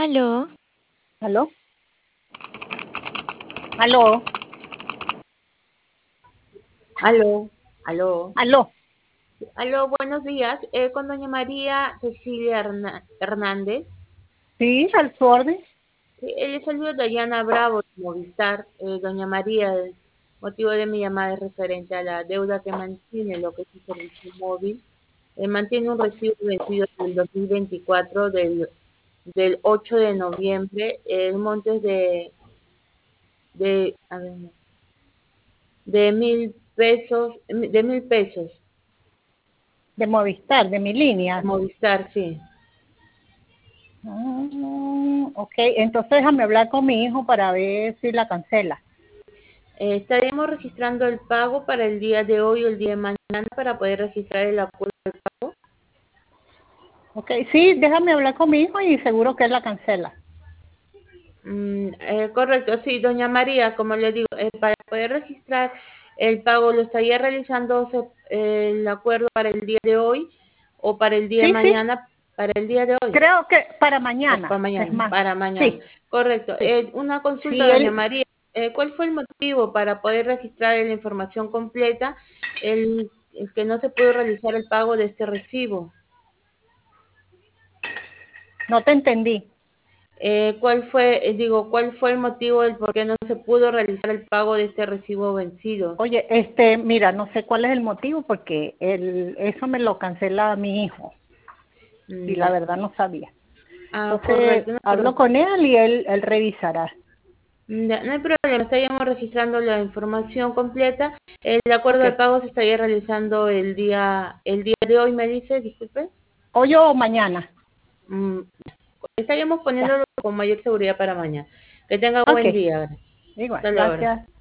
Aló, ¿Aló? ¿Aló? Aló, aló, ¿Aló? aló, buenos días. Con doña María Cecilia Hernández. Sí, al su orden. Sí, le saludo Dayana Bravo de Movistar. Doña María, el motivo de mi llamada es referente a la deuda que mantiene lo que es el servicio móvil. Mantiene un recibo vencido del 2024 del 8 de noviembre. El monte es a ver, no, de 1.000 pesos, de 1.000 pesos. De Movistar, de mi línea. Movistar, sí. Ok, entonces déjame hablar con mi hijo para ver si la cancela. Estaríamos registrando el pago para el día de hoy o el día de mañana para poder registrar el acuerdo del pago. Ok, sí, déjame hablar con mi hijo y seguro que él la cancela. Correcto, sí, doña María, como le digo, para poder registrar el pago, ¿lo estaría realizando el acuerdo para el día de hoy o para el día de Sí, sí, mañana? Para el día de hoy. creo que para O para mañana, es mañana, más. para mañana. Sí, Correcto. sí. Una consulta, Sí, doña él, María. ¿Cuál fue el motivo para poder registrar la información completa, el que no se pudo realizar el pago de este recibo? no te entendí. ¿Cuál fue el motivo del por qué no se pudo realizar el pago de este recibo vencido? Oye, mira, no sé cuál es el motivo porque eso me lo cancela mi hijo y la Ya. verdad no sabía. Entonces, Correcto. No, hablo con él y él revisará. ya, no hay problema, estaríamos registrando la información completa. El acuerdo Ok. de pago se estaría realizando el día de hoy, me dice, disculpe. Hoy o mañana. Mm, Estaríamos Ya. poniéndolo con mayor seguridad para mañana. Que tenga Ok. buen día. Igual. Hasta luego. Gracias.